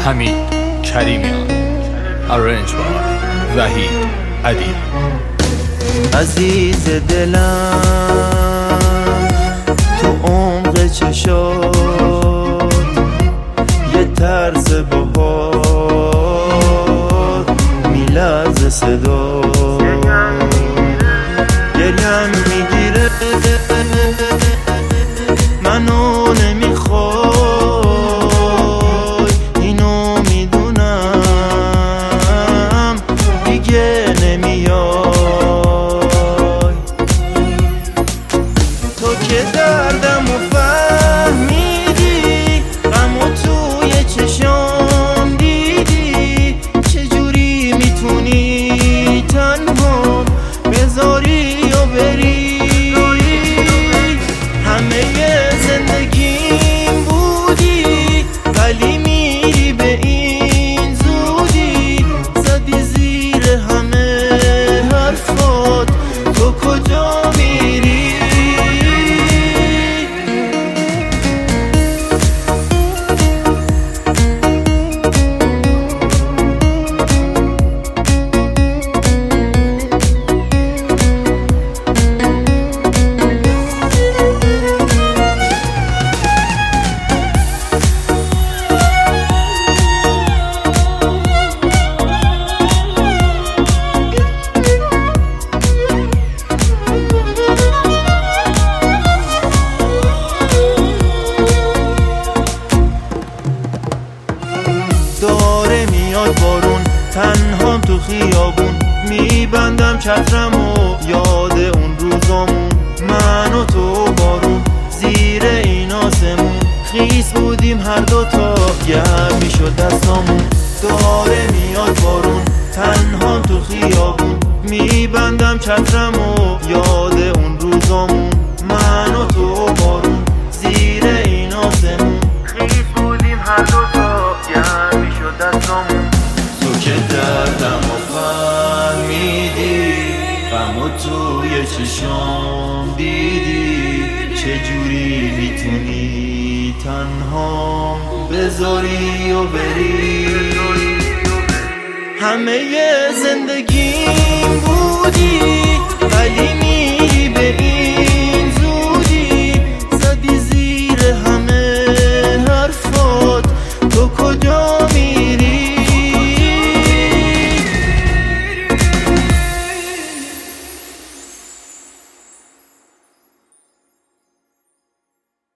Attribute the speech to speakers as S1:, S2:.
S1: حمید کریمیان. Arranged by وحید علی.
S2: عزیز دلم تو عمق چشات یه طرز بهار میلرزه صدا، گریم میگیره منو نمیخوای، اینو میدونم دیگه نمیای. تو که دردمو فهمیدی، غمو توی چشام دیدی، چجوری میتونی تنها بذاری و بری؟ همه زندگیم بودی ولی میری به این زودی، زدی زیر همه حرفات، تو کجا میری؟ داره میاد بارون، تنهام تو خیابون، میبندم چترم و یاد اون روزامون، من و تو بارون زیر این آسمون، خیس بودیم هر دوتا گرم میشد دستامون. داره میاد بارون، تنهام تو خیابون، میبندم چترم و یاد اون روزامون، من و تو بارون زیر این آسمون، خیس بودیم هر دوتا گرم میشد دستامون. تو که دردمو فهمیدی، غمو توی چشام دیدی، چجوری میتونی تنها بذاری و بری؟ همه زندگیم بودی ولی